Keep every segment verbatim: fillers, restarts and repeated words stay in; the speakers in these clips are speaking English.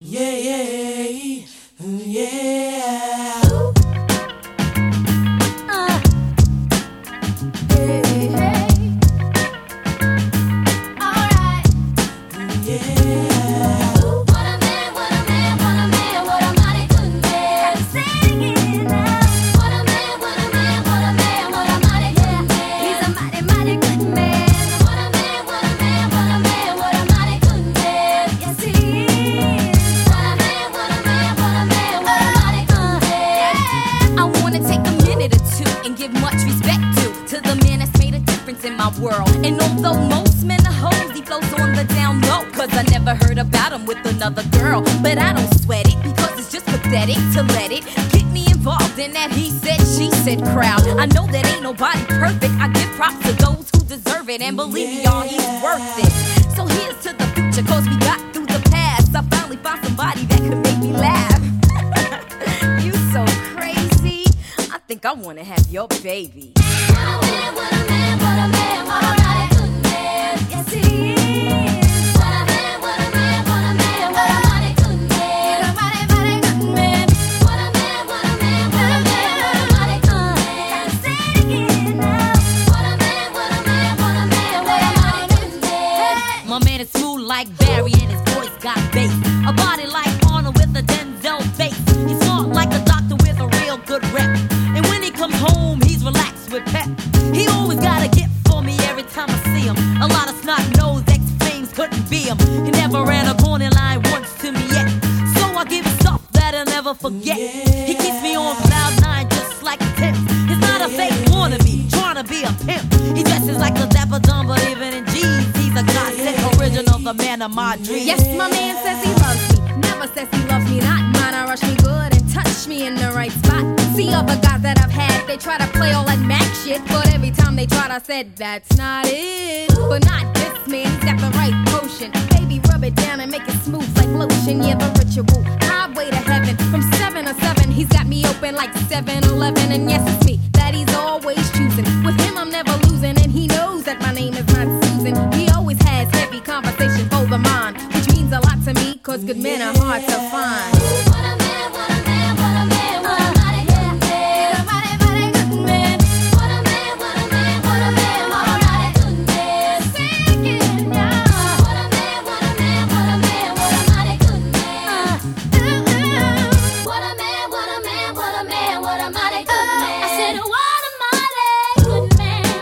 Yeah, yeah, yeah. Uh, hey, hey. All right. Yeah. What a man, what a man, what a man, what a mighty good man. Sing it now. What a man, what a man, what a man, what a mighty good man. He's a mighty, mighty good man. What a man, what a man, what a man, what a mighty good man. Yes, he is. What a man, what a man, what a man, what a mighty good man. I wanna take a minute or two and give much respect to to the man that's made a difference in my world. And although most men are hoes, he flows on the down low, cause I never heard about him with another girl. But I don't sweat it, because it's just pathetic to let it get me involved in that he said, she said crowd. I know that ain't nobody perfect. I give props to those who deserve it, and believe me, y'all, he's worth it. So here's to the future, cause we got through the past. I finally found somebody that could make me laugh. You so crazy, I think I wanna have your baby. What a man, what a man, what a man, what a mighty good man. Yes, he is. What a man, what a man, what a man, what a mighty good man. He's a mighty, mighty good man. What a man, what a man, what a man, what a mighty good man. Say it again now. What a man, what a man, what a man, what a mighty good man. My man is smooth like Barry and his voice got bass. A body like Arnold with a Denzel face. He's smart like a doctor with a real good rep. And when he comes home, he's relaxed with pep. He always got a gift for me every time I see him. A lot of snot-nosed ex-flames couldn't be him. He never ran a corner line once to me yet. So I give him stuff that I'll never forget. He keeps me on cloud nine just like a tip. He's not a fake wannabe, trying to be a pimp. He dresses like a dapper dumb, but even in jeans, he's a godsend original, the man of my dreams. Yes, my man says he loves me. Never says he loves me not. Mine, I rush me good and touch me in the right spot. See other guys that I've had, they try to play all that Mac shit, but every time they tried, I said, that's not it. But not this man, he's got the right potion. Baby, rub it down and make it smooth like lotion. Yeah, the ritual, highway to heaven. From seven to seven, he's got me open like seven eleven. And yes, it's me that he's always choosing. With him, I'm never losing, and he knows that my name is not Susan. He always has heavy conversation for the mind, which means a lot to me, cause good men are hard to find. What a man, what a man, what a man, what a mighty good man. He's a mighty, mighty good man. What a man, what a man, what a man, what a mighty good man. Say it again now. What a man, what a man, what a man, what a mighty good man. Uh, ooh, ooh. What a man, what a man, what a man, what a mighty good man. I said, what a mighty good man.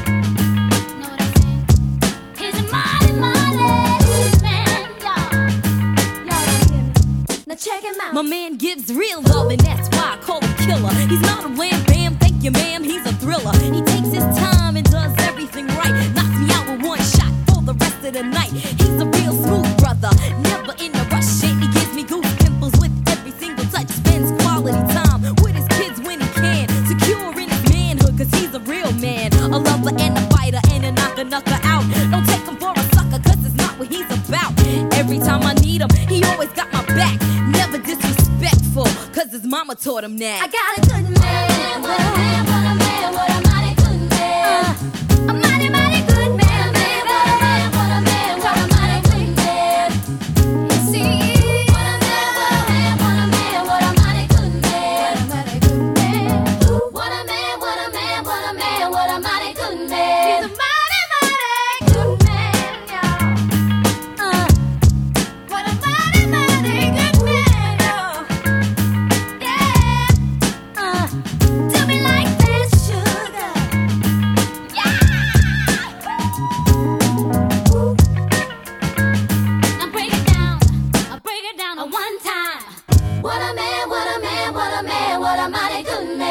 Know what I'm saying? He's a mighty, mighty good man, y'all. Y'all don't hear me? Now check him out. My man gives real love, and that's why I call him killer. He's not a wham bam, thank you ma'am, he's a thriller. He takes his time and does everything right. Knocks me out with one shot for the rest of the night. He's a real smooth brother, never in a rush. And he gives me goose pimples with every single touch. Spends quality time with his kids when he can. Secure in his manhood, cause he's a real man. A lover and a fighter and a knocker knocker out. Don't take him for a sucker, cause it's not what he's about. Every time I need him, he always got my back. Never disrespectful, cause his mama taught him that. I got a good man. What a man, what a man, what a mighty good man. Uh, a mighty, mighty good man, baby. What a man, what a man, what a mighty good man. See, What a man, what a man, what a man, what a mighty good man. mighty good man. What a man, what a man, what a man, what a mighty good man, y'all. Uh, what a man, what a man, what a man, what a mighty good man. Uh, What a man, what a man, what a man, what a mighty good man. uh, uh, uh, uh, uh, uh, uh, uh, uh, uh, uh, uh, uh, uh, uh, uh, uh, uh, do me like this, sugar. Yeah. Now break it down. I'll break it down a one time. What a man, what a man, what a man, what a mighty good man.